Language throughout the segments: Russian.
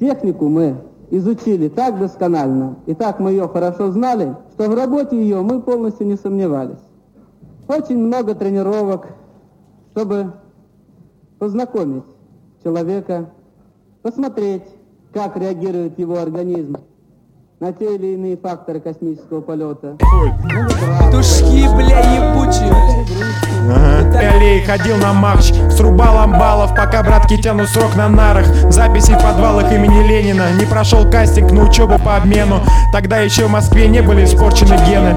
Технику мы изучили так досконально, и так мы ее хорошо знали, что в работе ее мы полностью не сомневались. Очень много тренировок, чтобы познакомить человека, посмотреть, как реагирует его организм на те или иные факторы космического полета. Тушки, бля, ебучие. Аллей ходил на марш, срубал амбалов, пока братки тянут срок на нарах. Записи в подвалах имени Ленина. Не прошел кастинг на учебу по обмену. Тогда еще в Москве не были испорчены гены.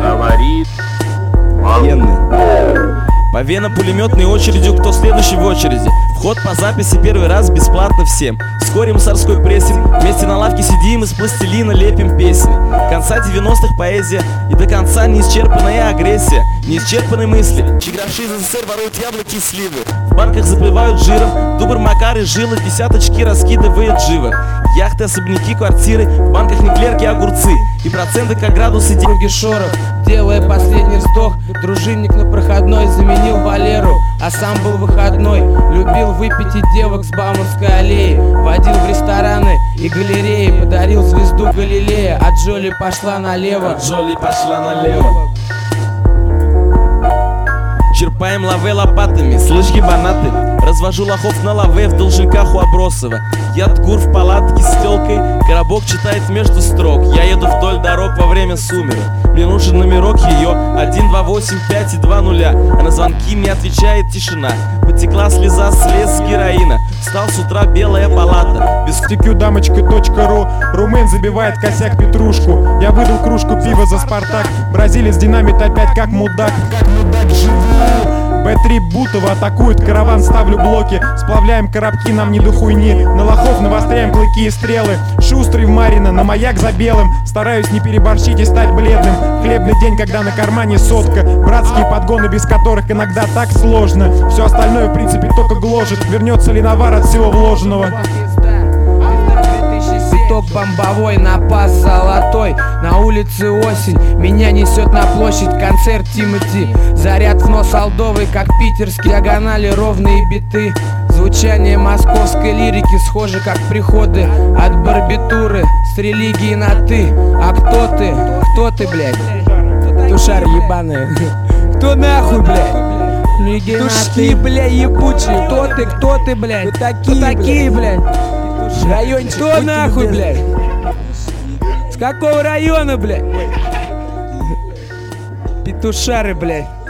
По венно-пулеметной очередью, кто следующий в очереди? Вход по записи первый раз бесплатно всем. Вскоре мусорской прессинг. Вместе на лавке сидим, из пластилина лепим песни. Конца 90-х поэзия и до конца неисчерпанная агрессия. Неисчерпанные мысли. Чигравши из СССР воруют яблоки и сливы. В банках запливают жиром. Дубр, Макар и Жила десяточки раскидывает живо. Яхты, особняки, квартиры. В банках не клерки, а огурцы. И проценты как градусы деньги шорох. Делая последний вздох, дружинник на проходной заменил Валеру, а сам был выходной. Любил выпить и девок с Бауманской аллеи. Водил в рестораны и галереи. Подарил звезду Галилея. А Джоли пошла налево. Черпаем лаве лопатами, слышь ебанаты. Развожу лохов на лаве в Долженках у Абросова. Я ткур в палатке с телкой, коробок читает между строк. Я еду вдоль дорог во время сумерек. Мне нужен номерок ее 1, 2, 8, 5 и 2 нуля. А на звонки мне отвечает тишина. Потекла слеза, слез с героина. Встал с утра белая палата. Без tqdamочка.ру. Румын забивает косяк петрушку. Я выдал кружку пива за Спартак. Бразилец динамит опять как мудак. Б3 Бутова атакует караван, ставлю блоки. Сплавляем коробки, нам не до хуйни. На лохов навостряем клыки и стрелы. Шустрый в Марина, на маяк за белым. Стараюсь не переборщить и стать бледным. Хлебный день, когда на кармане сотка. Братские подгоны, без которых иногда так сложно. Все остальное в принципе только гложет. Вернется ли навар от всего вложенного? Цветок бомбовой, напас золотой. На улице осень, меня несет на площадь. Концерт Тимати, заряд в нос алдовый, как питерский. Диагонали ровные биты. Звучание московской лирики схоже, как приходы от барбитуры с религией на ты. А кто ты? Кто ты, блядь? Тушар ебаный. Кто нахуй, блядь? Тушки, бля, ебучие. Кто ты, блядь? Кто такие, блядь? Район, кто нахуй, блядь? С какого района, блядь? Петушары, блядь.